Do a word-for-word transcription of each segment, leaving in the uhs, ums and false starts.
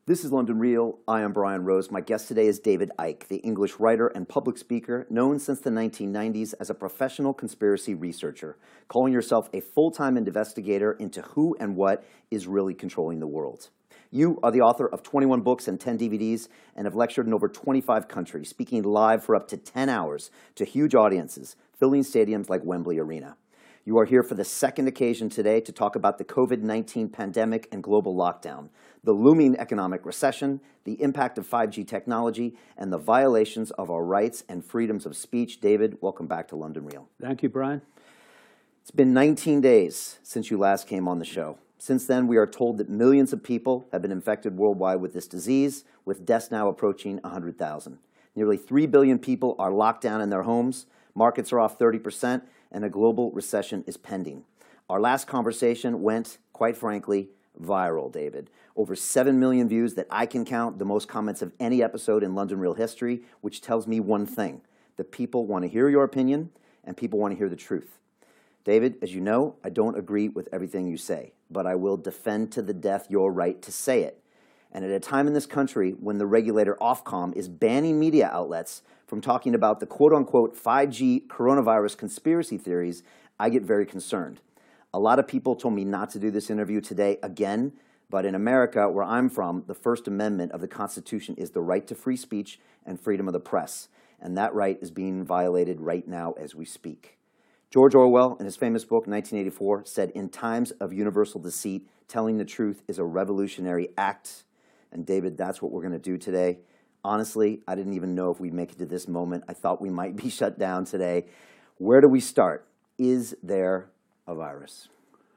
This is London Real. I am Brian Rose. My guest today is David Icke, the English writer and public speaker known since the nineteen nineties as a professional conspiracy researcher, calling yourself a full-time investigator into who and what is really controlling the world. You are the author of twenty-one books and ten D V Ds and have lectured in over twenty-five countries, speaking live for up to ten hours to huge audiences, filling stadiums like Wembley Arena. You are here for the second occasion today to talk about the COVID nineteen pandemic and global lockdown, the looming economic recession, the impact of five G technology, and the violations of our rights and freedoms of speech. David, welcome back to London Real. Thank you, Brian. It's been nineteen days since you last came on the show. Since then, we are told that millions of people have been infected worldwide with this disease, with deaths now approaching one hundred thousand. Nearly three billion people are locked down in their homes, markets are off thirty percent, and a global recession is pending. Our last conversation went, quite frankly, viral, David. Over seven million views that I can count, the most comments of any episode in London Real history, which tells me one thing, that people want to hear your opinion and people want to hear the truth. David, as you know, I don't agree with everything you say, but I will defend to the death your right to say it. And at a time in this country when the regulator Ofcom is banning media outlets from talking about the quote-unquote five G coronavirus conspiracy theories, I get very concerned. A lot of people told me not to do this interview today again, but in America, where I'm from, the First Amendment of the Constitution is the right to free speech and freedom of the press, and that right is being violated right now as we speak. George Orwell, in his famous book, nineteen eighty-four, said, "In times of universal deceit, telling the truth is a revolutionary act." And David, that's what we're going to do today. Honestly, I didn't even know if we'd make it to this moment. I thought we might be shut down today. Where do we start? Is there a virus?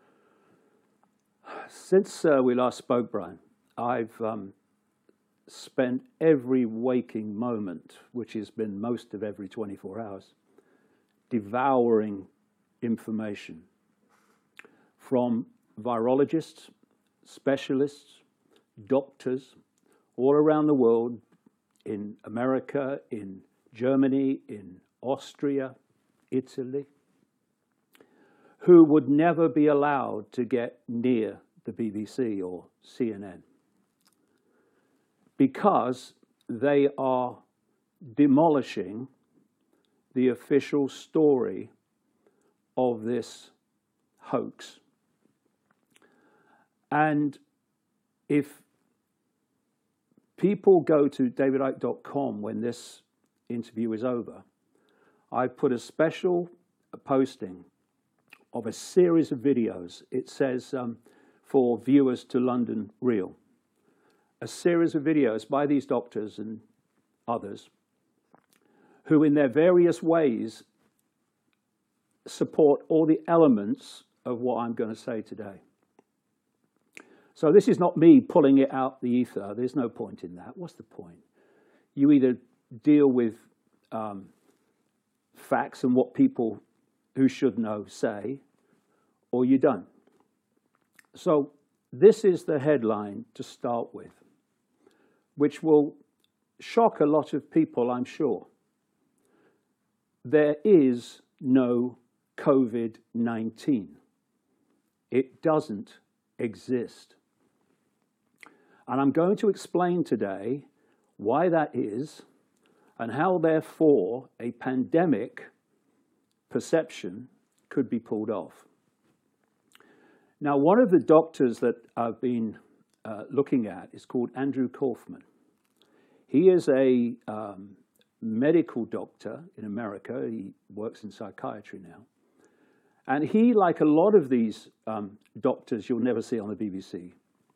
Since uh, we last spoke, Brian, I've um, spent every waking moment, which has been most of every twenty-four hours, devouring information from virologists, specialists, doctors all around the world, in America, in Germany, in Austria, Italy, who would never be allowed to get near the B B C or C N N because they are demolishing the official story of this hoax. And if people go to david icke dot com when this interview is over, I put a special posting of a series of videos. It says um, for viewers to London Real, a series of videos by these doctors and others who in their various ways support all the elements of what I'm going to say today. So this is not me pulling it out the ether. There's no point in that. What's the point? You either deal with um, facts and what people who should know say, or you don't. So this is the headline to start with, which will shock a lot of people, I'm sure. There is no COVID nineteen. It doesn't exist. And I'm going to explain today why that is and how, therefore, a pandemic perception could be pulled off. Now, one of the doctors that I've been uh, looking at is called Andrew Kaufman. He is a um, medical doctor in America. He works in psychiatry now. And he, like a lot of these um, doctors you'll never see on the B B C,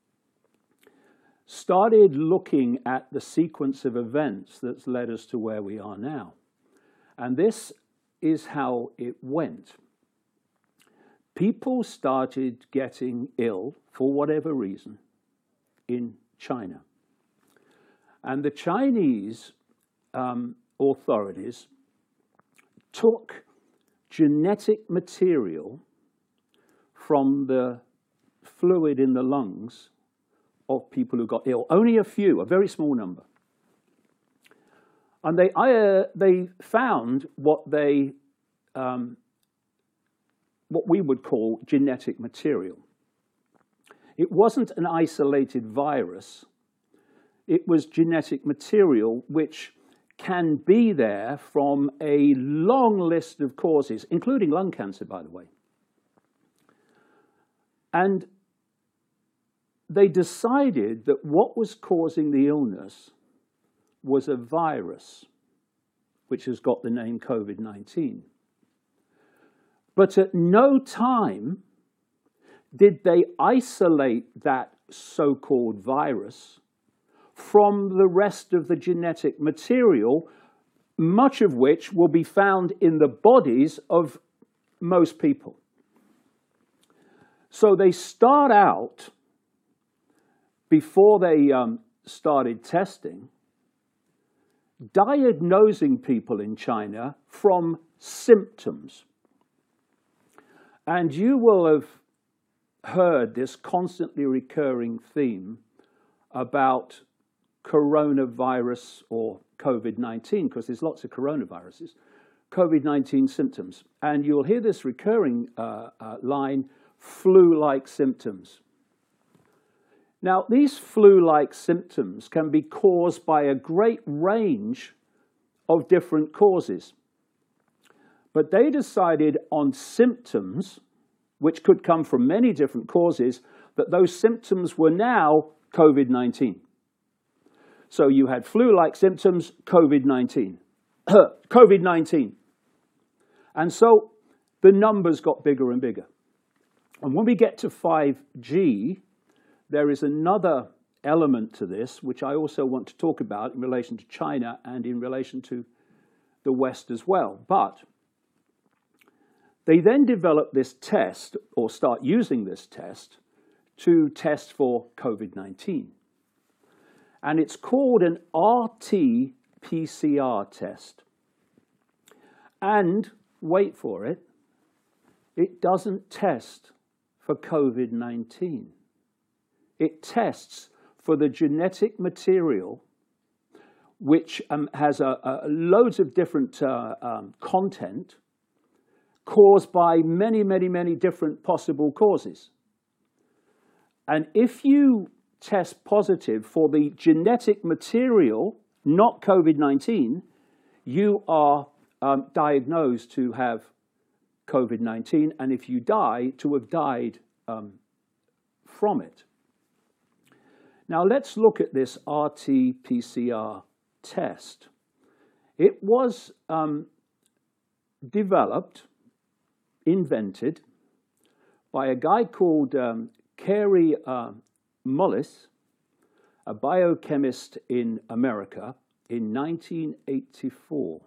started looking at the sequence of events that's led us to where we are now. And this is how it went. People started getting ill, for whatever reason, in China. And the Chinese um, authorities took genetic material from the fluid in the lungs of people who got ill. Only a few, a very small number. And they, uh, they found what they um, what we would call genetic material. It wasn't an isolated virus. it was genetic material which can be there from a long list of causes, including lung cancer, by the way. And they decided that what was causing the illness was a virus, which has got the name COVID nineteen. But at no time did they isolate that so-called virus from the rest of the genetic material, much of which will be found in the bodies of most people. So they start out, before they um, started testing, diagnosing people in China from symptoms. And you will have heard this constantly recurring theme about coronavirus or COVID nineteen, because there's lots of coronaviruses, COVID nineteen symptoms. And you'll hear this recurring uh, uh, line, flu-like symptoms. Now, these flu-like symptoms can be caused by a great range of different causes. But they decided on symptoms, which could come from many different causes, that those symptoms were now COVID nineteen. So you had flu-like symptoms, COVID nineteen. COVID nineteen. And so the numbers got bigger and bigger. And when we get to five G, there is another element to this, which I also want to talk about in relation to China and in relation to the West as well. But they then develop this test, or start using this test, to test for COVID nineteen. And it's called an R T P C R test. And, wait for it, it doesn't test for COVID nineteen. It tests for the genetic material, which um, has a, a loads of different uh, um, content, caused by many, many, many different possible causes. And if you test positive for the genetic material, not COVID nineteen, you are um, diagnosed to have COVID nineteen, and if you die, to have died um, from it. Now let's look at this R T P C R test. It was um, developed, invented, by a guy called um, Kary uh, Mullis, a biochemist in America, in nineteen eighty-four.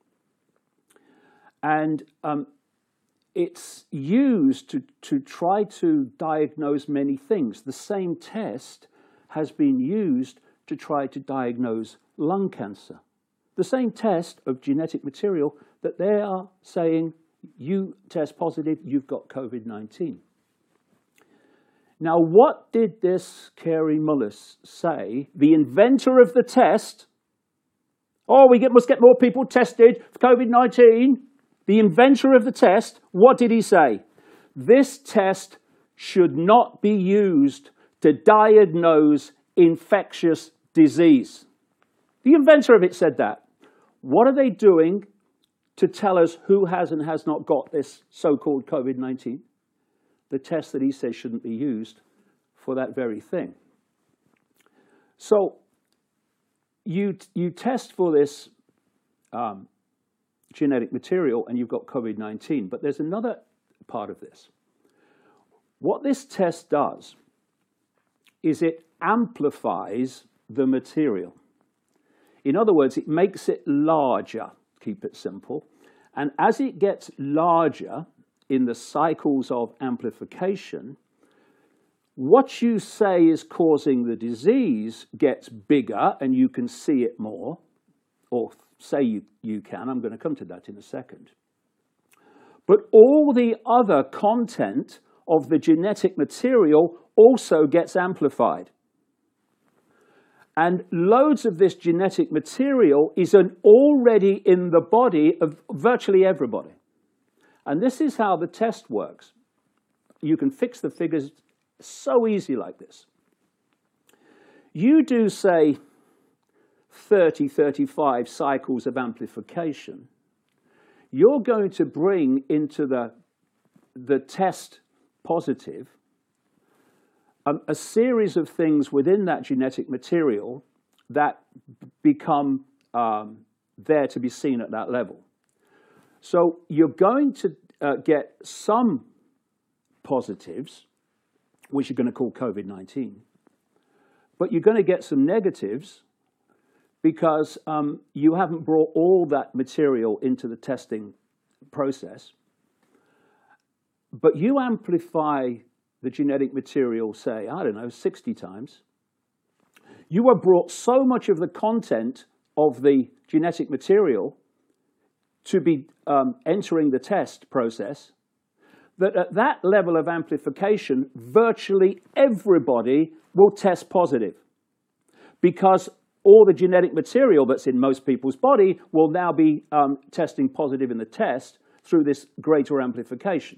And um, it's used to, to try to diagnose many things. The same test has been used to try to diagnose lung cancer. The same test of genetic material that they are saying, you test positive, you've got COVID nineteen. Now, what did this Kary Mullis say, the inventor of the test? Oh, we get, must get more people tested for COVID nineteen. The inventor of the test, what did he say? This test should not be used to diagnose infectious disease. The inventor of it said that. What are they doing to tell us who has and has not got this so-called COVID nineteen? The test that he says shouldn't be used for that very thing. So you, you test for this um, genetic material and you've got COVID nineteen, but there's another part of this. What this test does is it amplifies the material. In other words, it makes it larger, keep it simple, and as it gets larger in the cycles of amplification, what you say is causing the disease gets bigger and you can see it more, or say you, you can, I'm going to come to that in a second. But all the other content of the genetic material also gets amplified. And loads of this genetic material is an already in the body of virtually everybody. And this is how the test works. You can fix the figures so easy like this. You do, say, thirty, thirty-five cycles of amplification, you're going to bring into the, the test positive um, a series of things within that genetic material that become um, there to be seen at that level. So you're going to uh, get some positives, which you're going to call COVID nineteen, but you're going to get some negatives because um, you haven't brought all that material into the testing process. But you amplify the genetic material, say, I don't know, sixty times. You have brought so much of the content of the genetic material to be um, entering the test process that at that level of amplification, virtually everybody will test positive, because all the genetic material that's in most people's body will now be um, testing positive in the test through this greater amplification.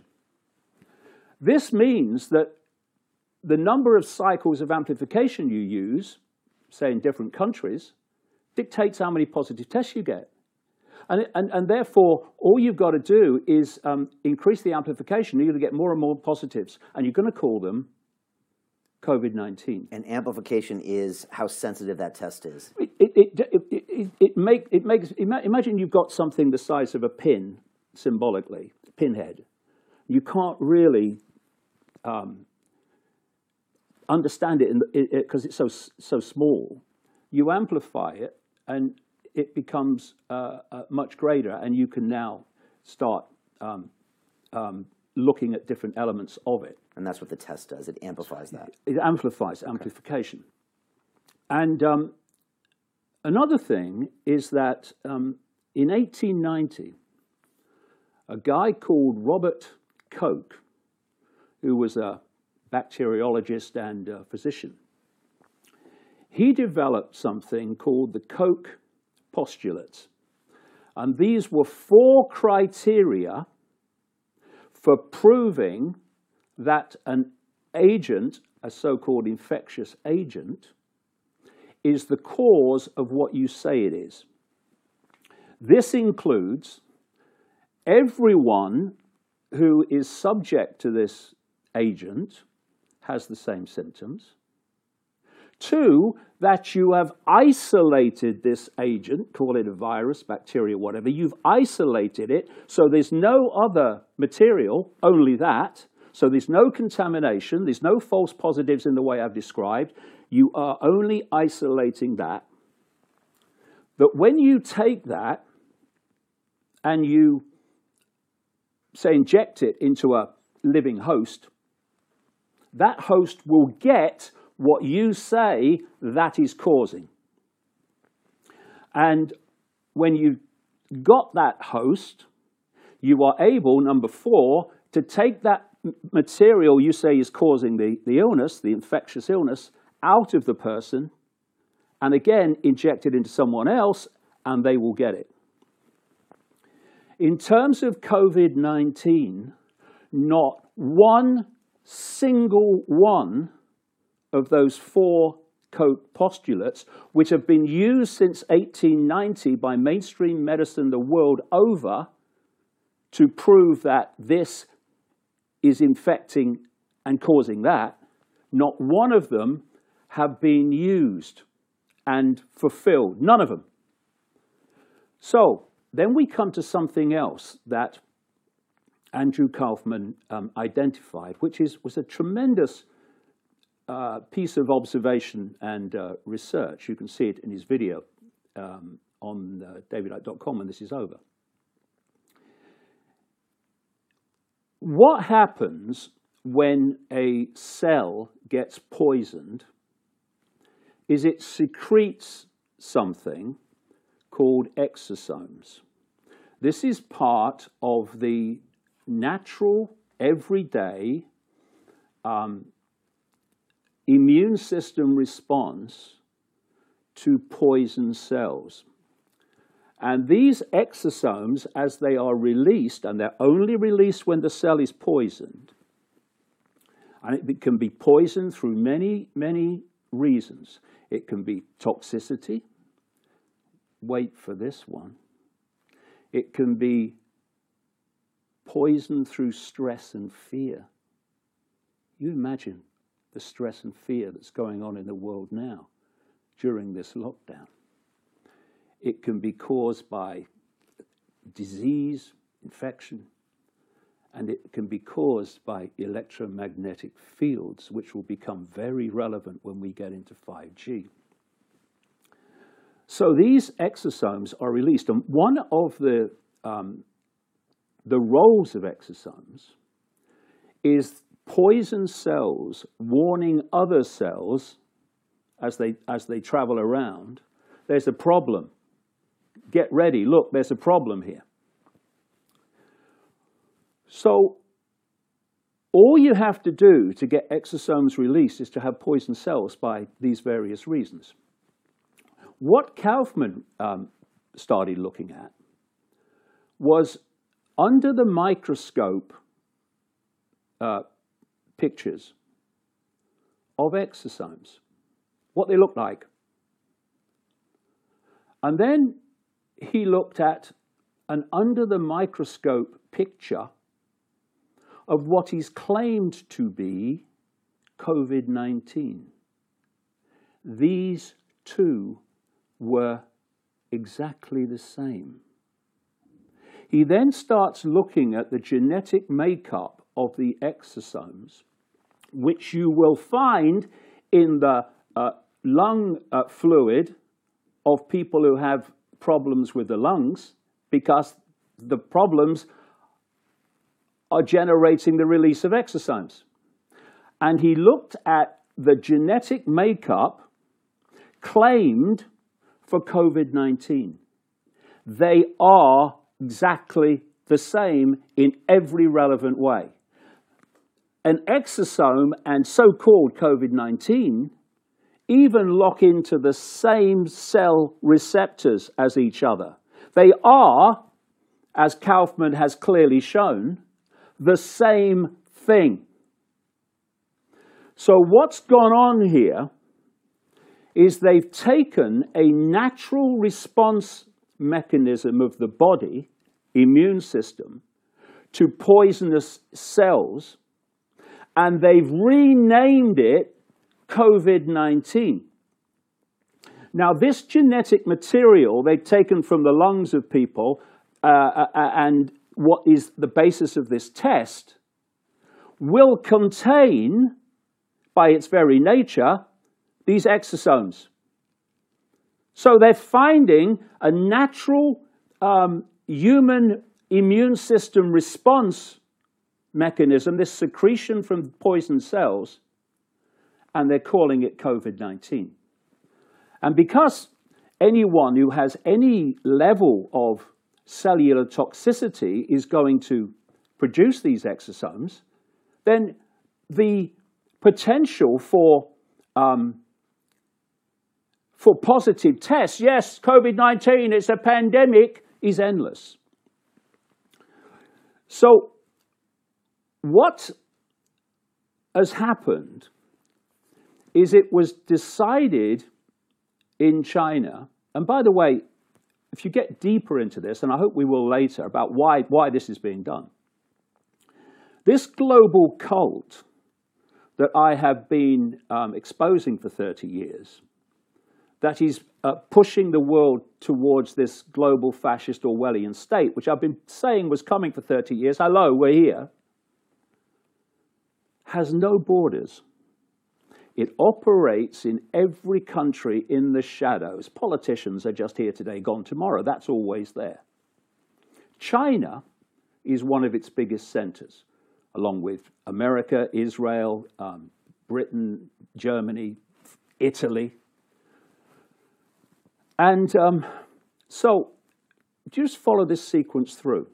This means that the number of cycles of amplification you use, say in different countries, dictates how many positive tests you get. And, and, and therefore, all you've got to do is um, increase the amplification. You're going to get more and more positives, and you're going to call them COVID nineteen. And amplification is how sensitive that test is. It, it, it, it, it, it, make, it makes, imagine you've got something the size of a pin, symbolically, pinhead. You can't really um, understand it because it, it, it's so, so small. You amplify it, and it becomes uh, uh, much greater, and you can now start um, um, looking at different elements of it. And that's what the test does. It amplifies that. It amplifies, okay. Amplification. And um, another thing is that um, in eighteen ninety, a guy called Robert Koch, who was a bacteriologist and a physician, he developed something called the Koch postulates. And these were four criteria for proving that an agent, a so-called infectious agent, is the cause of what you say it is. This includes everyone who is subject to this agent has the same symptoms. Two, that you have isolated this agent, call it a virus, bacteria, whatever. You've isolated it, so there's no other material, only that. So there's no contamination, there's no false positives in the way I've described. You are only isolating that. But when you take that and you, say, inject it into a living host, that host will get what you say that is causing. And when you got that host, you are able, number four, to take that material you say is causing the, the illness, the infectious illness, out of the person, and again inject it into someone else, and they will get it. In terms of COVID nineteen, not one single one of those four Koch postulates, which have been used since eighteen ninety by mainstream medicine the world over to prove that this is infecting and causing that, not one of them have been used and fulfilled. None of them. So then we come to something else that Andrew Kaufman um, identified, which is, was a tremendous uh, piece of observation and uh, research. You can see it in his video um, on uh, david icke dot com when this is over. What happens when a cell gets poisoned is it secretes something called exosomes. This is part of the natural, everyday um, immune system response to poison cells. And these exosomes, as they are released, and they're only released when the cell is poisoned, and it can be poisoned through many, many reasons. It can be toxicity, wait for this one, it can be poison through stress and fear. You imagine the stress and fear that's going on in the world now during this lockdown. It can be caused by disease, infection, and it can be caused by electromagnetic fields, which will become very relevant when we get into five G. So these exosomes are released, and one of the, um, the roles of exosomes is poison cells warning other cells as they, as they travel around, there's a problem. Get ready, look, there's a problem here. So all you have to do to get exosomes released is to have poison cells by these various reasons. What Kaufman um, started looking at was under the microscope uh, pictures of exosomes, what they look like. And then he looked at an under the microscope picture of what is claimed to be COVID nineteen. These two were exactly the same. He then starts looking at the genetic makeup of the exosomes, which you will find in the uh, lung uh, fluid of people who have problems with the lungs, because the problems are generating the release of exosomes. And he looked at the genetic makeup claimed for COVID nineteen. They are exactly the same in every relevant way. An exosome and so-called COVID nineteen even lock into the same cell receptors as each other. They are, as Kaufman has clearly shown, the same thing. So what's gone on here is they've taken a natural response mechanism of the body, immune system, to poisonous cells, and they've renamed it COVID nineteen. Now, this genetic material they've taken from the lungs of people, uh, and what is the basis of this test, will contain, by its very nature, these exosomes. So they're finding a natural um, human immune system response mechanism, this secretion from poison cells, and they're calling it COVID nineteen. And because anyone who has any level of cellular toxicity is going to produce these exosomes, then the potential for um, for positive tests, yes, COVID nineteen, it's a pandemic, is endless. So what has happened is it was decided in China, and by the way, if you get deeper into this, and I hope we will later, about why, why this is being done, this global cult that I have been um, exposing for thirty years, that is uh, pushing the world towards this global fascist Orwellian state, which I've been saying was coming for thirty years, hello, we're here, has no borders. It operates in every country in the shadows. Politicians are just here today, gone tomorrow. That's always there. China is one of its biggest centers, along with America, Israel, um, Britain, Germany, Italy. And um, so just follow this sequence through.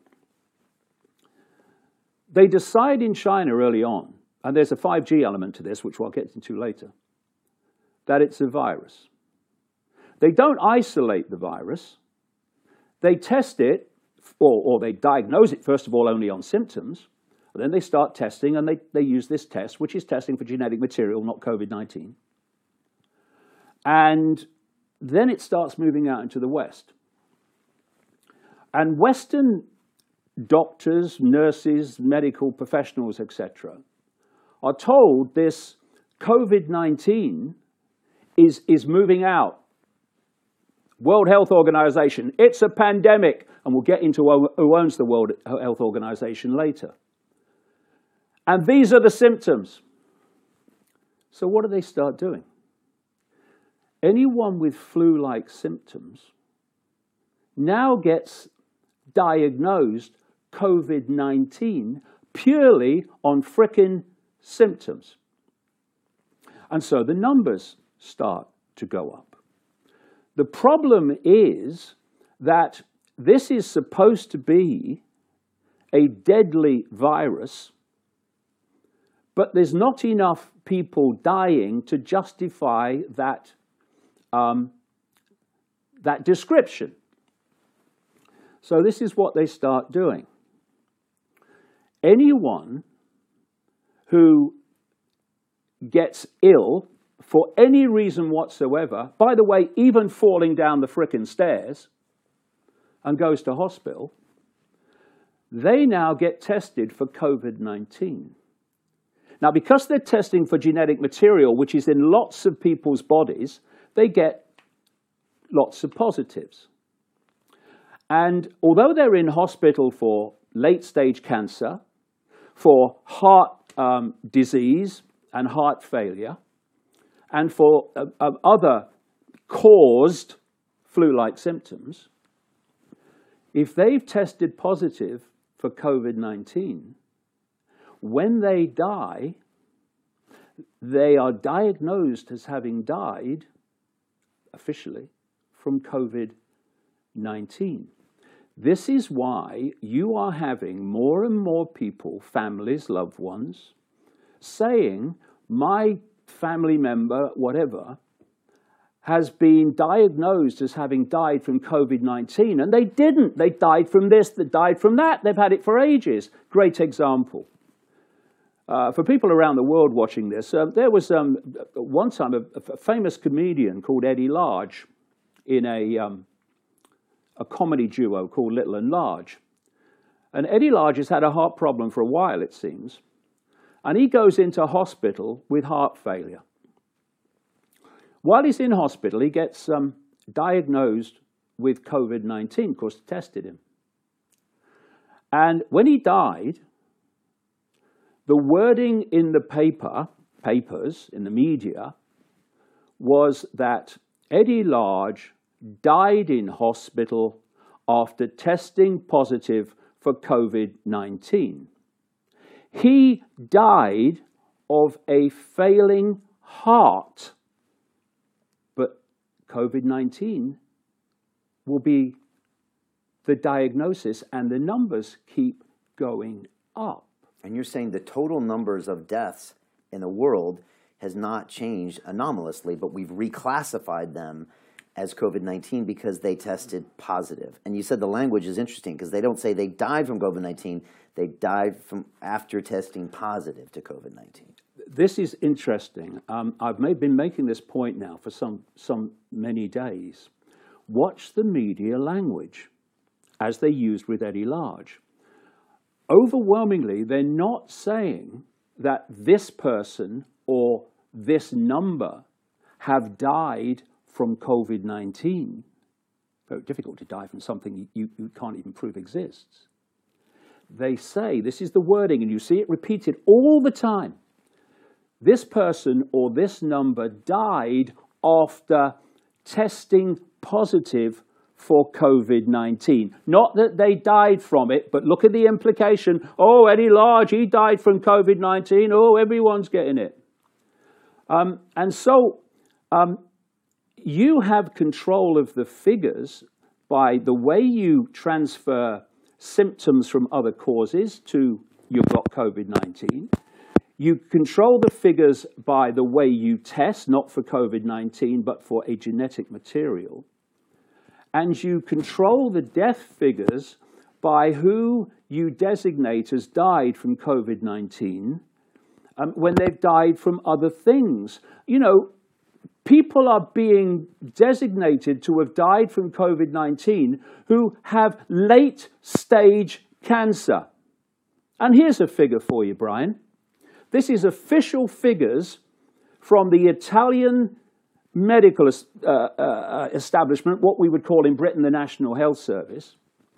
They decide in China early on, and there's a five G element to this, which I'll get into later, that it's a virus. They don't isolate the virus. They test it, or, or they diagnose it, first of all, only on symptoms. And then they start testing, and they, they use this test, which is testing for genetic material, not COVID nineteen. And then it starts moving out into the West. And Western doctors, nurses, medical professionals, et cetera, are told this COVID nineteen is, is moving out. World Health Organization, it's a pandemic. And we'll get into who owns the World Health Organization later. And these are the symptoms. So what do they start doing? Anyone with flu-like symptoms now gets diagnosed COVID nineteen purely on frickin' symptoms. And so the numbers start to go up. The problem is that this is supposed to be a deadly virus, but there's not enough people dying to justify that, um, that description. So this is what they start doing. Anyone who gets ill for any reason whatsoever, by the way, even falling down the frickin' stairs, and goes to hospital, they now get tested for COVID nineteen. Now, because they're testing for genetic material, which is in lots of people's bodies, they get lots of positives. And although they're in hospital for late-stage cancer, for heart um, disease and heart failure, and for uh, uh, other caused flu-like symptoms, if they've tested positive for COVID nineteen, when they die, they are diagnosed as having died, officially, from COVID nineteen. This is why you are having more and more people, families, loved ones, saying, my family member, whatever, has been diagnosed as having died from COVID nineteen, and they didn't. They died from this, they died from that. They've had it for ages. Great example. Uh, for people around the world watching this, uh, there was um, one time a, a famous comedian called Eddie Large in a, um, a comedy duo called Little and Large. And Eddie Large has had a heart problem for a while, it seems. And he goes into hospital with heart failure. While he's in hospital, he gets um, diagnosed with COVID nineteen, of course, they tested him. And when he died, the wording in the paper, papers, in the media, was that Eddie Large died in hospital after testing positive for COVID nineteen. He died of a failing heart. But COVID nineteen will be the diagnosis, and the numbers keep going up. And you're saying the total numbers of deaths in the world has not changed anomalously, but we've reclassified them as COVID nineteen because they tested positive. And you said the language is interesting because they don't say they died from COVID nineteen, they died from after testing positive to COVID nineteen. This is interesting. Um, I've made, been making this point now for some, some many days. Watch the media language as they used with Eddie Large. Overwhelmingly, they're not saying that this person or this number have died from COVID nineteen. Very difficult to die from something you, you can't even prove exists. They say, this is the wording, and you see it repeated all the time, this person or this number died after testing positive for COVID nineteen. Not that they died from it, but look at the implication. Oh, Eddie Large, he died from COVID nineteen. Oh, everyone's getting it. Um, and so um, you have control of the figures by the way you transfer symptoms from other causes to you've got COVID nineteen. You control the figures by the way you test, not for COVID nineteen, but for a genetic material. And you control the death figures by who you designate as died from COVID nineteen um, when they've died from other things. You know, people are being designated to have died from COVID nineteen who have late-stage cancer. And here's a figure for you, Brian. This is official figures from the Italian medical uh, uh, establishment, what we would call in Britain the National Health Service.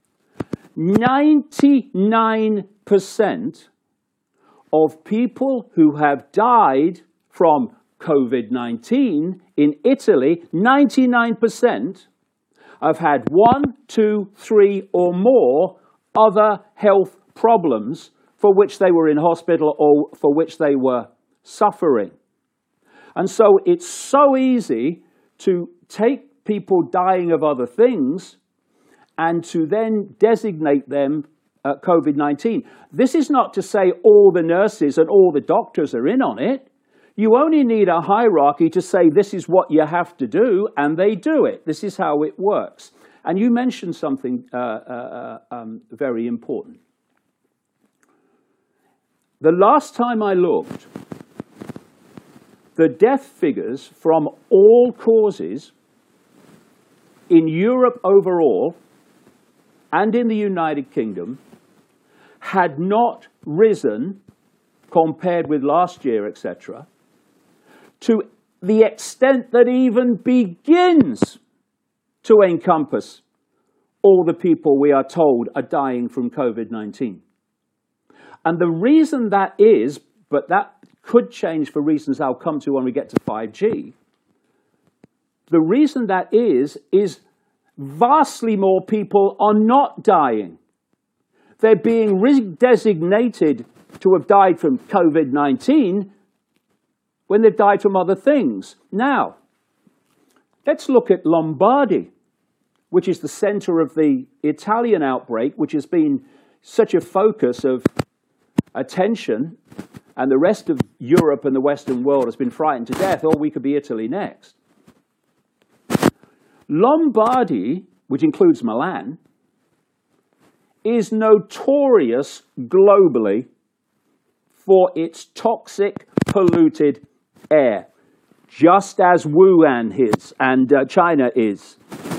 ninety-nine percent of people who have died from COVID nineteen in Italy, ninety-nine percent have had one, two, three, or more other health problems for which they were in hospital or for which they were suffering. And so it's so easy to take people dying of other things and to then designate them uh, COVID nineteen. This is not to say all the nurses and all the doctors are in on it. You only need a hierarchy to say this is what you have to do, and they do it. This is how it works. And you mentioned something uh, uh, um, very important. The last time I looked, the death figures from all causes in Europe overall and in the United Kingdom had not risen, compared with last year, et cetera, to the extent that even begins to encompass all the people we are told are dying from COVID nineteen. And the reason that is, but that could change for reasons I'll come to when we get to five G, the reason that is, is vastly more people are not dying. They're being redesignated to have died from COVID nineteen when they've died from other things. Now, let's look at Lombardy, which is the center of the Italian outbreak, which has been such a focus of attention, and the rest of Europe and the Western world has been frightened to death, or we could be Italy next. Lombardy, which includes Milan, is notorious globally for its toxic, polluted air, just as Wuhan is and uh, China is.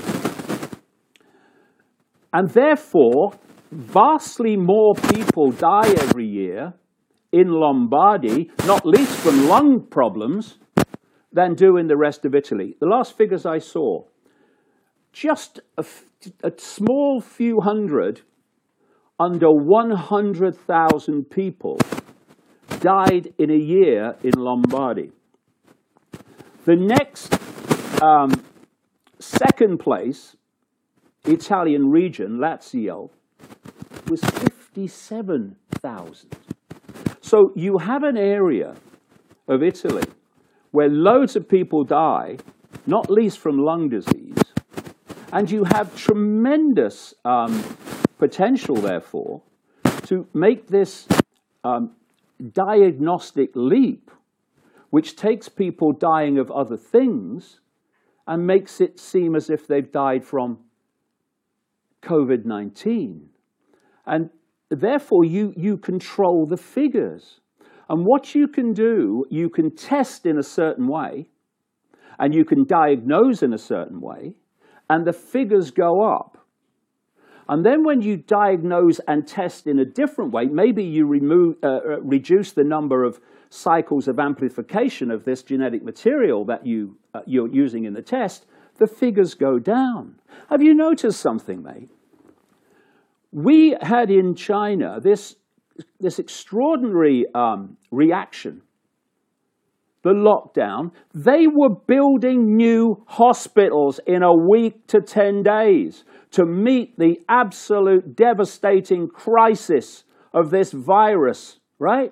And therefore, vastly more people die every year in Lombardy, not least from lung problems, than do in the rest of Italy. The last figures I saw, just a, a small few hundred, under one hundred thousand people died in a year in Lombardy. The next um, second place Italian region, Lazio, was fifty-seven thousand. So you have an area of Italy where loads of people die, not least from lung disease, and you have tremendous um, potential, therefore, to make this um, diagnostic leap, which takes people dying of other things and makes it seem as if they've died from COVID nineteen. And therefore, you, you control the figures. And what you can do, you can test in a certain way, and you can diagnose in a certain way, and the figures go up. And then when you diagnose and test in a different way, maybe you remove, uh, reduce the number of cycles of amplification of this genetic material that you, uh, you're using in the test, the figures go down. Have you noticed something, mate? We had in China this, this extraordinary um, reaction, the lockdown. They were building new hospitals in a week to ten days to meet the absolute devastating crisis of this virus, right?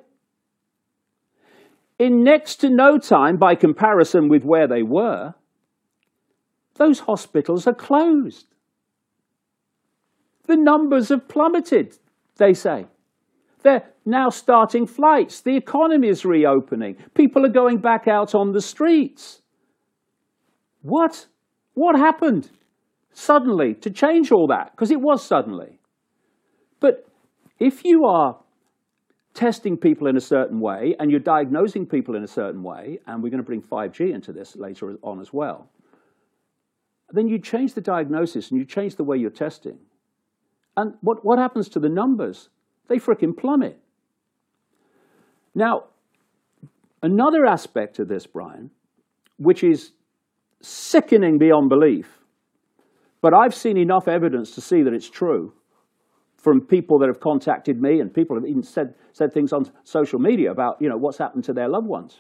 In next to no time, by comparison with where they were, those hospitals are closed. The numbers have plummeted, they say. They're now starting flights. The economy is reopening. People are going back out on the streets. What? What happened suddenly to change all that? Because it was suddenly. But if you are testing people in a certain way and you're diagnosing people in a certain way, and we're going to bring five G into this later on as well, then you change the diagnosis and you change the way you're testing. And what, what happens to the numbers? They frickin' plummet. Now, another aspect of this, Brian, which is sickening beyond belief, but I've seen enough evidence to see that it's true from people that have contacted me, and people have even said, said things on social media about, you know, what's happened to their loved ones.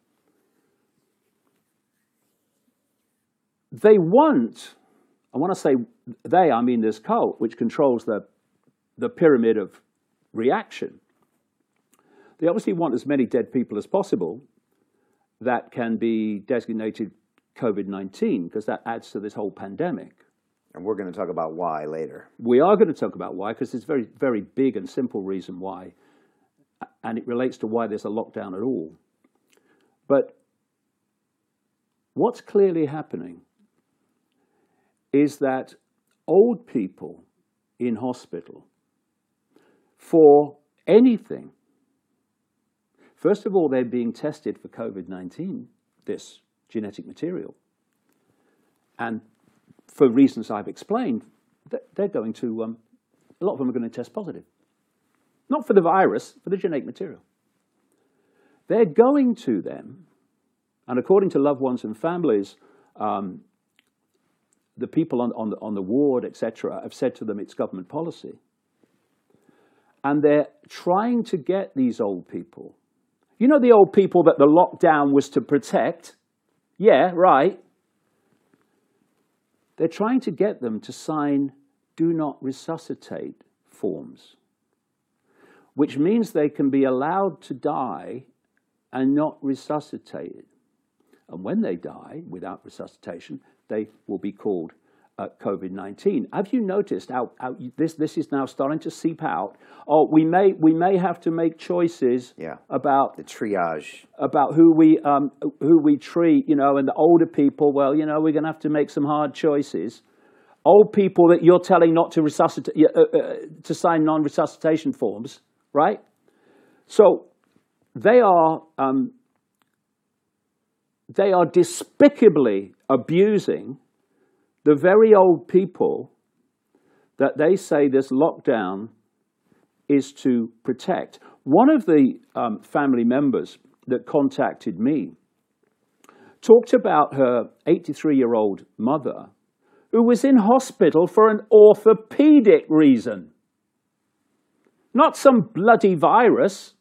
They want, and when I say they, I mean this cult, which controls the, the pyramid of reaction. They obviously want as many dead people as possible that can be designated COVID nineteen, because that adds to this whole pandemic. And we're going to talk about why later. We are going to talk about why, because it's a very, very big and simple reason why, and it relates to why there's a lockdown at all. But what's clearly happening is that old people in hospital, for anything, first of all, they're being tested for COVID nineteen, this genetic material. And for reasons I've explained, they're going to, um, a lot of them are going to test positive. Not for the virus, for the genetic material. They're going to them, and according to loved ones and families, um, the people on, on, the, on the ward, et cetera, have said to them it's government policy. And they're trying to get these old people. You know the old people that the lockdown was to protect? Yeah, right. They're trying to get them to sign do not resuscitate forms, which means they can be allowed to die and not resuscitated. And when they die without resuscitation, they will be called uh, COVID nineteen. Have you noticed how, how this, this is now starting to seep out? Oh, we may, we may have to make choices yeah. about the triage, about who we, um, who we treat, you know, and the older people, well, you know, we're going to have to make some hard choices. Old people that you're telling not to resuscitate, uh, uh, to sign non-resuscitation forms, right? So they are, um, they are despicably abusing the very old people that they say this lockdown is to protect. One of the um, family members that contacted me talked about her eighty-three-year-old mother who was in hospital for an orthopedic reason. Not some bloody virus.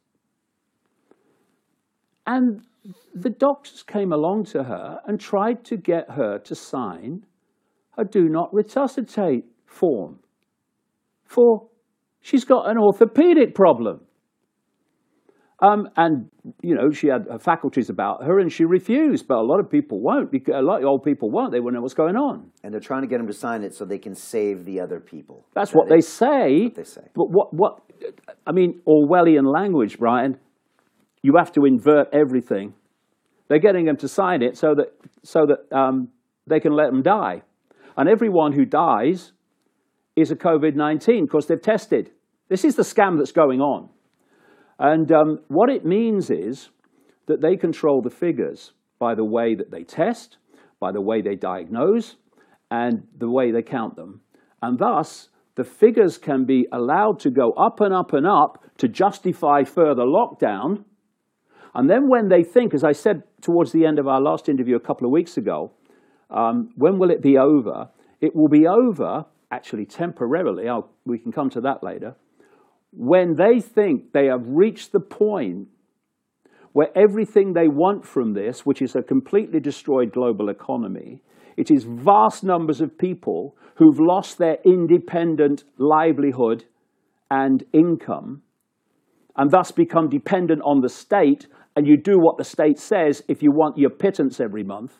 And the doctors came along to her and tried to get her to sign a do not resuscitate form, for she's got an orthopedic problem. Um, and, you know, she had her faculties about her and she refused, but a lot of people won't, because a lot of old people won't, they won't know what's going on. And they're trying to get them to sign it so they can save the other people. That's that what they is, say. what they say. But what, what, I mean, Orwellian language, Brian, you have to invert everything. They're getting them to sign it so that, so that um, they can let them die. And everyone who dies is a COVID nineteen because they've tested. This is the scam that's going on. And um, what it means is that they control the figures by the way that they test, by the way they diagnose, and the way they count them. And thus, the figures can be allowed to go up and up and up to justify further lockdown. And then when they think, as I said towards the end of our last interview a couple of weeks ago, um, when will it be over? It will be over, actually temporarily, I'll, we can come to that later, when they think they have reached the point where everything they want from this, which is a completely destroyed global economy, it is vast numbers of people who've lost their independent livelihood and income, and thus become dependent on the state, and you do what the state says if you want your pittance every month,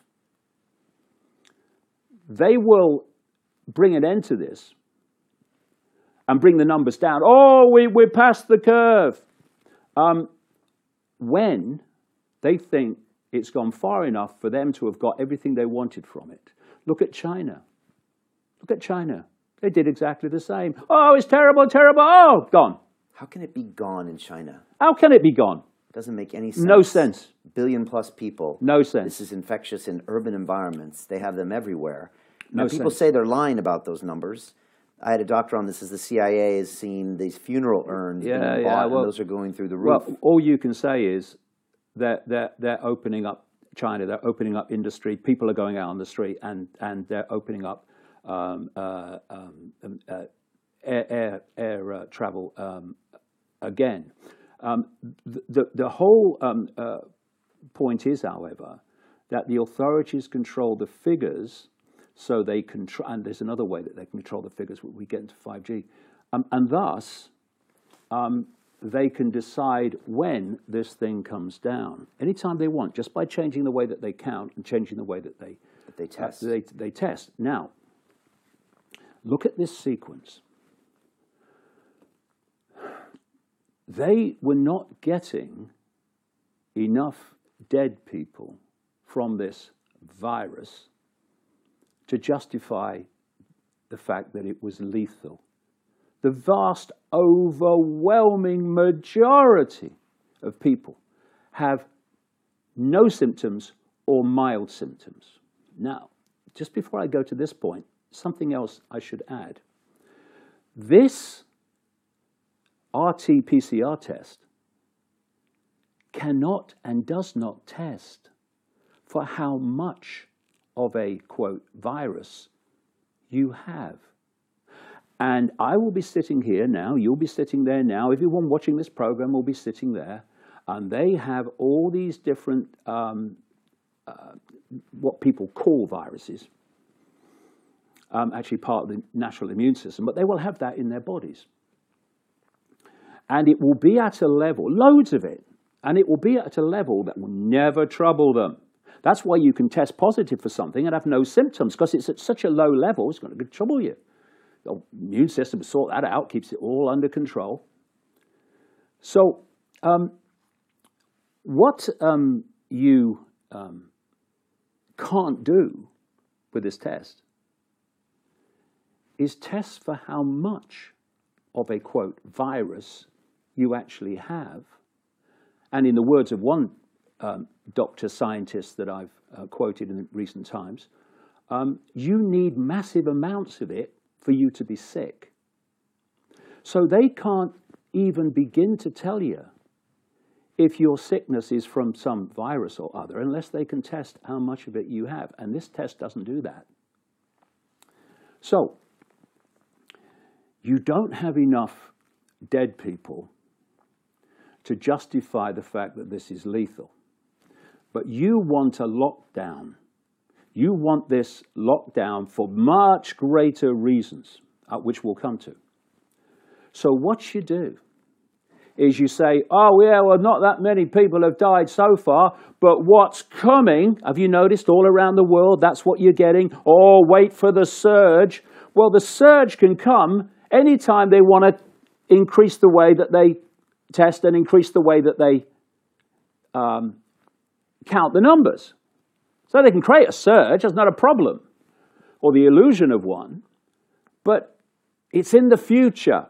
they will bring an end to this and bring the numbers down. Oh, we, we're past the curve. Um, when they think it's gone far enough for them to have got everything they wanted from it. Look at China. Look at China. They did exactly the same. Oh, it's terrible, terrible. Oh, gone. How can it be gone in China? How can it be gone? Doesn't make any sense. No sense. Billion plus people. No sense. This is infectious in urban environments. They have them everywhere. Now, No people sense. say they're lying about those numbers. I had a doctor on this as the C I A has seen these funeral urns Yeah, being yeah, bought, well- and those are going through the roof. Well, all you can say is that they're, they're opening up China, they're opening up industry, people are going out on the street, and, and they're opening up um, uh, um, um, uh, air, air, air uh, travel um, again. Um, the, the, the whole um, uh, point is, however, that the authorities control the figures, so they control, and there's another way that they can control the figures when we get into five G, um, and thus um, they can decide when this thing comes down anytime they want, just by changing the way that they count and changing the way that they That they test. Uh, they, they test. Now, look at this sequence. They were not getting enough dead people from this virus to justify the fact that it was lethal. The vast, overwhelming majority of people have no symptoms or mild symptoms. Now, just before I go to this point, something else I should add. This R T P C R test cannot and does not test for how much of a, quote, virus you have. And I will be sitting here now, you'll be sitting there now, everyone watching this program will be sitting there, and they have all these different, um, uh, what people call viruses, um, actually part of the natural immune system, but they will have that in their bodies. And it will be at a level, loads of it, and it will be at a level that will never trouble them. That's why you can test positive for something and have no symptoms, because it's at such a low level, it's going to trouble you. The immune system will sort that out, keeps it all under control. So um, what um, you um, can't do with this test is test for how much of a, quote, virus you actually have. And in the words of one um, doctor scientist that I've uh, quoted in recent times, um, you need massive amounts of it for you to be sick. So they can't even begin to tell you if your sickness is from some virus or other unless they can test how much of it you have. And this test doesn't do that. So you don't have enough dead people to justify the fact that this is lethal. But you want a lockdown. You want this lockdown for much greater reasons, uh, which we'll come to. So what you do is you say, oh, yeah, well, not that many people have died so far, but what's coming, have you noticed all around the world, that's what you're getting? Oh, wait for the surge. Well, the surge can come anytime they want to increase the way that they test and increase the way that they um, count the numbers. So they can create a surge, that's not a problem, or the illusion of one, but it's in the future.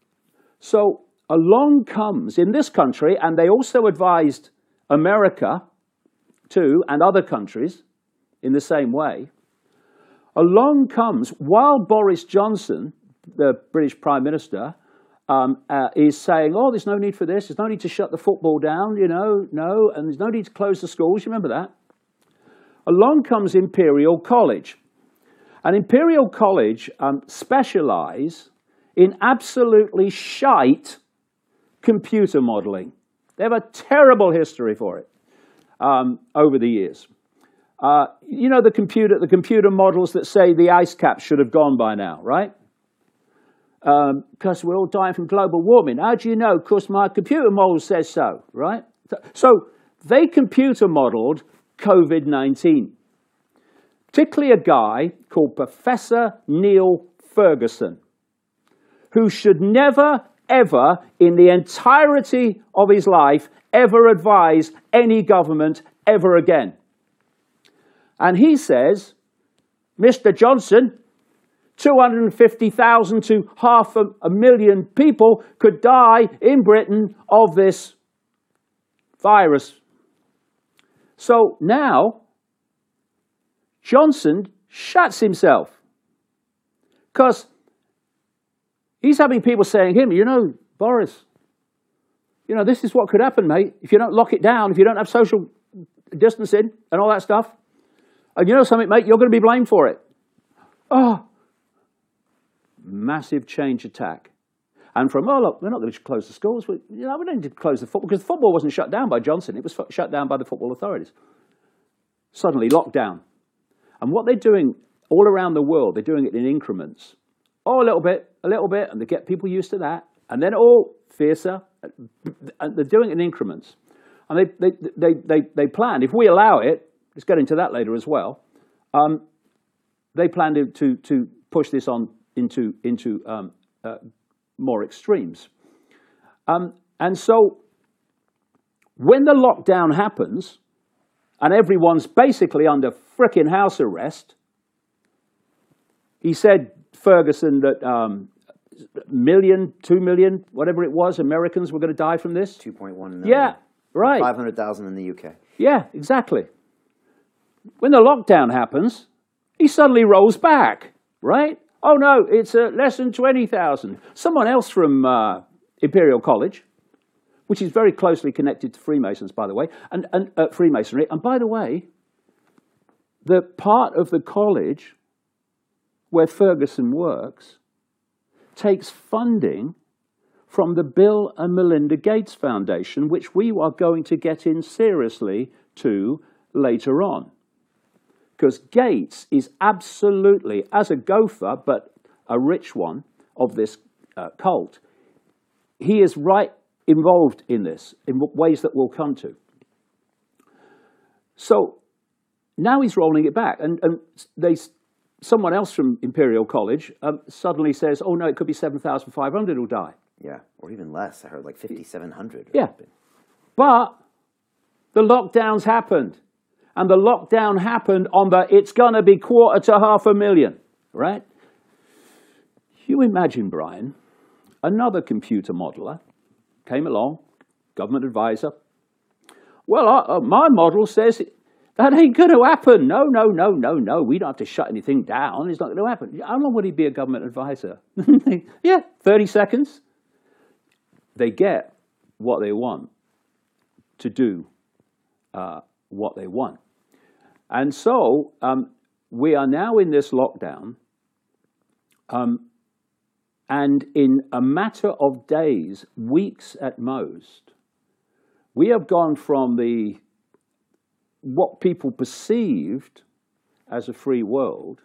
So along comes, in this country, and they also advised America too, and other countries in the same way, along comes, while Boris Johnson, the British Prime Minister, um, uh, is saying, oh, there's no need for this, there's no need to shut the football down, you know, no, and there's no need to close the schools, you remember that? Along comes Imperial College. And Imperial College um, specialise in absolutely shite computer modelling. They have a terrible history for it um, over the years. Uh, you know the computer, the computer models that say the ice caps should have gone by now, right? Because um, we're all dying from global warming. How do you know? Because my computer model says so, right? So they computer modelled COVID nineteen, particularly a guy called Professor Neil Ferguson, who should never, ever, in the entirety of his life, ever advise any government ever again. And he says, Mister Johnson, two hundred fifty thousand to half a, a million people could die in Britain of this virus. So now, Johnson shuts himself because he's having people saying to him, you know, Boris, you know, this is what could happen, mate, if you don't lock it down, if you don't have social distancing and all that stuff. And you know something, mate, you're going to be blamed for it. Oh, massive change attack. And from, oh, look, we're not going to close the schools. We, you know, we don't need to close the football, because the football wasn't shut down by Johnson. It was shut down by the football authorities. Suddenly, lockdown. And what they're doing all around the world, they're doing it in increments. Oh, a little bit, a little bit, and they get people used to that. And then, oh, fiercer. And they're doing it in increments. And they, they, they, they, they plan, if we allow it, let's get into that later as well, um, they plan to, to, to push this on into, into um, uh, more extremes. Um, and so when the lockdown happens and everyone's basically under frickin' house arrest, he said, Ferguson, that um, million, two million, whatever it was, Americans were going to die from this. two point one million. Yeah, right. five hundred thousand in the U K. Yeah, exactly. When the lockdown happens, he suddenly rolls back, right? Oh, no, it's uh, less than twenty thousand. Someone else from uh, Imperial College, which is very closely connected to Freemasons, by the way, and, and uh, Freemasonry. And by the way, the part of the college where Ferguson works takes funding from the Bill and Melinda Gates Foundation, which we are going to get in seriously to later on. Because Gates is absolutely, as a gopher, but a rich one of this uh, cult, he is right involved in this, in ways that we'll come to. So now he's rolling it back. And, and they, someone else from Imperial College um, suddenly says, oh, no, it could be seven thousand five hundred who'll die. Yeah, or even less. I heard like fifty-seven hundred. Yeah. But the lockdowns happened. And the lockdown happened on the, it's going to be quarter to half a million, right? You imagine, Brian, another computer modeler came along, government advisor. Well, uh, uh, my model says it, that ain't going to happen. No, no, no, no, no. We don't have to shut anything down. It's not going to happen. How long would he be a government advisor? Yeah, thirty seconds. They get what they want to do uh, what they want. And so um, we are now in this lockdown, um, and in a matter of days, weeks at most, we have gone from the what people perceived as a free world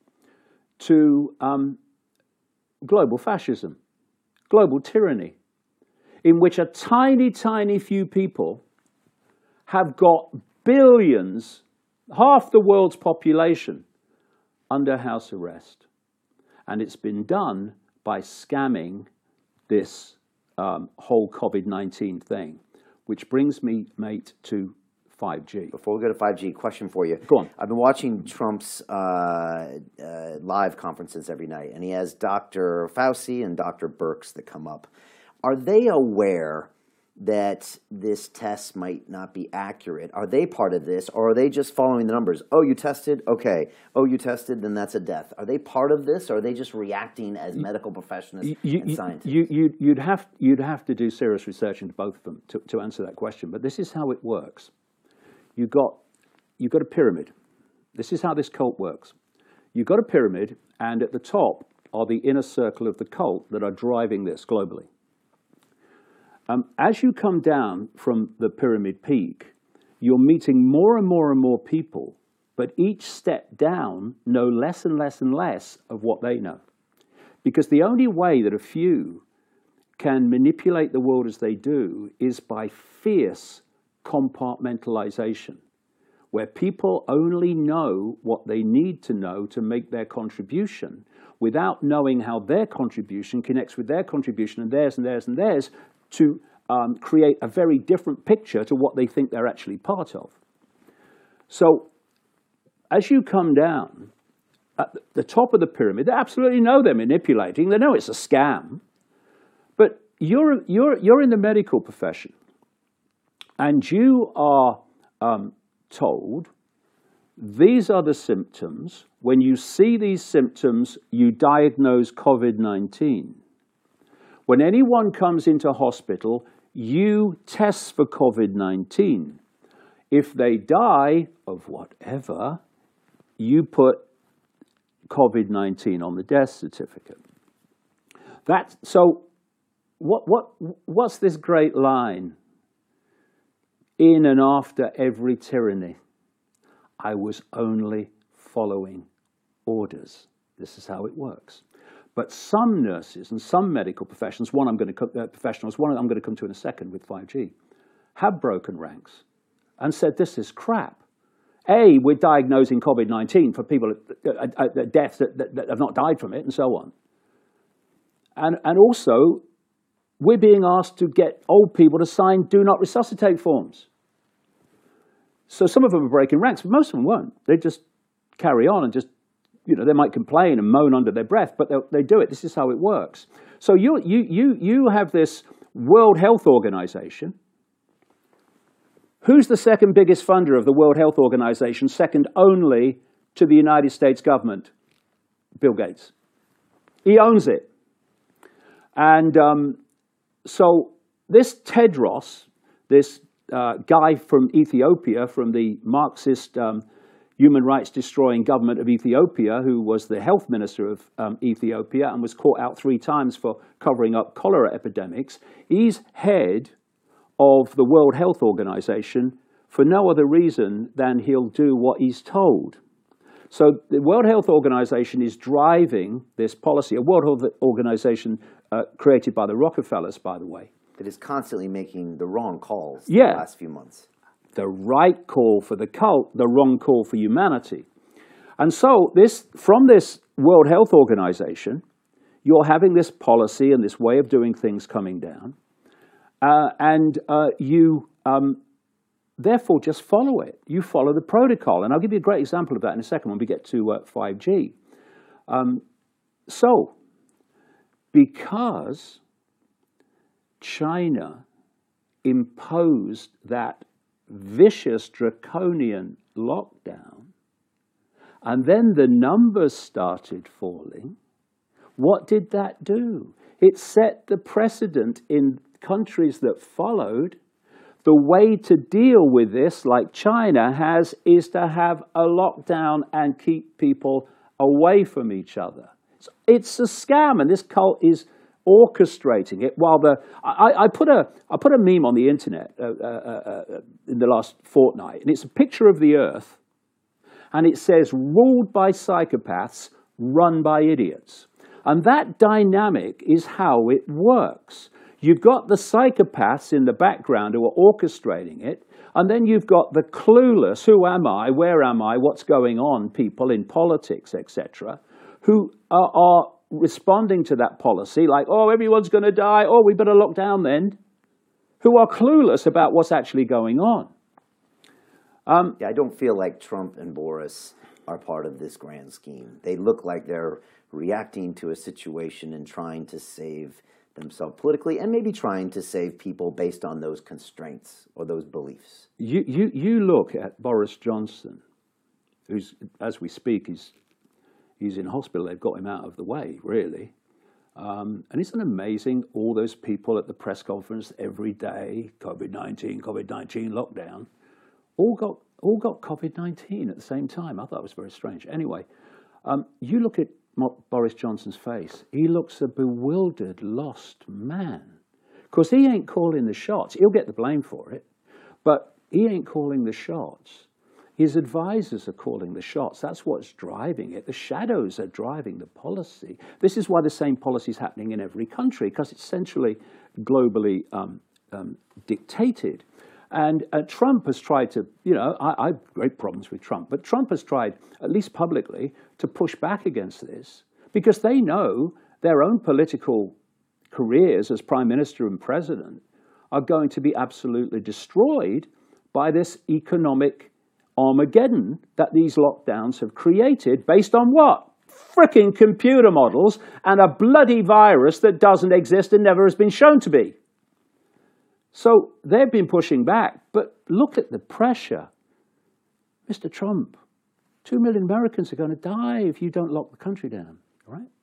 to um, global fascism, global tyranny, in which a tiny, tiny few people have got billions, half the world's population, under house arrest. And it's been done by scamming this um, whole COVID nineteen thing, which brings me, mate, to five G. Before we go to five G, question for you. Go on. I've been watching Trump's uh, uh, live conferences every night, and he has Doctor Fauci and Doctor Birx that come up. Are they aware that this test might not be accurate? Are they part of this, or are they just following the numbers? Oh, you tested? Okay. Oh, you tested? Then that's a death. Are they part of this, or are they just reacting as medical professionals you, and you, scientists? You, you, you'd, have, you'd have to do serious research into both of them to, to answer that question, but this is how it works. You've got, you've got a pyramid. This is how this cult works. You've got a pyramid, and at the top are the inner circle of the cult that are driving this globally. Um, as you come down from the pyramid peak, you're meeting more and more and more people, but each step down know less and less and less of what they know. Because the only way that a few can manipulate the world as they do is by fierce compartmentalization, where people only know what they need to know to make their contribution without knowing how their contribution connects with their contribution and theirs and theirs and theirs to um, create a very different picture to what they think they're actually part of. So as you come down, uh, the top of the pyramid. They absolutely know they're manipulating. They know it's a scam. But you're, you're, you're in the medical profession, and you are um, told these are the symptoms. When you see these symptoms, you diagnose COVID nineteen. When anyone comes into hospital, you test for COVID nineteen. If they die of whatever, you put COVID nineteen on the death certificate. That, so what, what, what's this great line? In and after every tyranny, I was only following orders. This is how it works. But some nurses and some medical professionals, one I'm going to uh, professionals, one I'm going to come to in a second with five G, have broken ranks and said this is crap. A, we're diagnosing COVID nineteen for people, uh, uh, uh, deaths that, that, that have not died from it, and so on. And and also, we're being asked to get old people to sign do not resuscitate forms. So some of them are breaking ranks, but most of them won't. They just carry on and just, you know, they might complain and moan under their breath, but they do it. This is how it works. So you, you, you, you have this World Health Organization. Who's the second biggest funder of the World Health Organization, second only to the United States government? Bill Gates. He owns it. And um, so this Tedros, this uh, guy from Ethiopia, from the Marxist um, human rights destroying government of Ethiopia, who was the health minister of um, Ethiopia and was caught out three times for covering up cholera epidemics, he's head of the World Health Organization for no other reason than he'll do what he's told. So the World Health Organization is driving this policy, a World Health Organization uh, created by the Rockefellers, by the way. That is constantly making the wrong calls yeah. the last few months. The right call for the cult, the wrong call for humanity. And so this, from this World Health Organization, you're having this policy and this way of doing things coming down, uh, and uh, you um, therefore just follow it. You follow the protocol. And I'll give you a great example of that in a second when we get to uh, five G. Um, so, because China imposed that vicious draconian lockdown, and then the numbers started falling, what did that do? It set the precedent in countries that followed. The way to deal with this, like China has, is to have a lockdown and keep people away from each other. It's, it's a scam, and this cult is orchestrating it. While the I, I put a I put a meme on the internet uh, uh, uh, in the last fortnight, and it's a picture of the Earth, and it says "ruled by psychopaths, run by idiots," and that dynamic is how it works. You've got the psychopaths in the background who are orchestrating it, and then you've got the clueless, who am I, where am I, what's going on, people in politics, et cetera, who are, are responding to that policy like, oh, everyone's going to die, oh, we better lock down then, who are clueless about what's actually going on. Um, yeah, I don't feel like Trump and Boris are part of this grand scheme. They look like they're reacting to a situation and trying to save themselves politically, and maybe trying to save people based on those constraints or those beliefs. You, you, you look at Boris Johnson, who's, as we speak, he's, he's in hospital. They've got him out of the way, really. Um, and isn't it amazing, all those people at the press conference every day, COVID nineteen, COVID nineteen, lockdown, all got, all got COVID nineteen at the same time. I thought it was very strange. Anyway, um, you look at Boris Johnson's face. He looks a bewildered, lost man. Because he ain't calling the shots. He'll get the blame for it, but he ain't calling the shots. His advisors are calling the shots. That's what's driving it. The shadows are driving the policy. This is why the same policy is happening in every country, because it's essentially globally um, um, dictated. And uh, Trump has tried to, you know, I, I have great problems with Trump, but Trump has tried, at least publicly, to push back against this because they know their own political careers as prime minister and president are going to be absolutely destroyed by this economic Armageddon that these lockdowns have created based on what? frickin' computer models and a bloody virus that doesn't exist and never has been shown to be. So they've been pushing back, but look at the pressure. Mister Trump, two million Americans are going to die if you don't lock the country down, all right?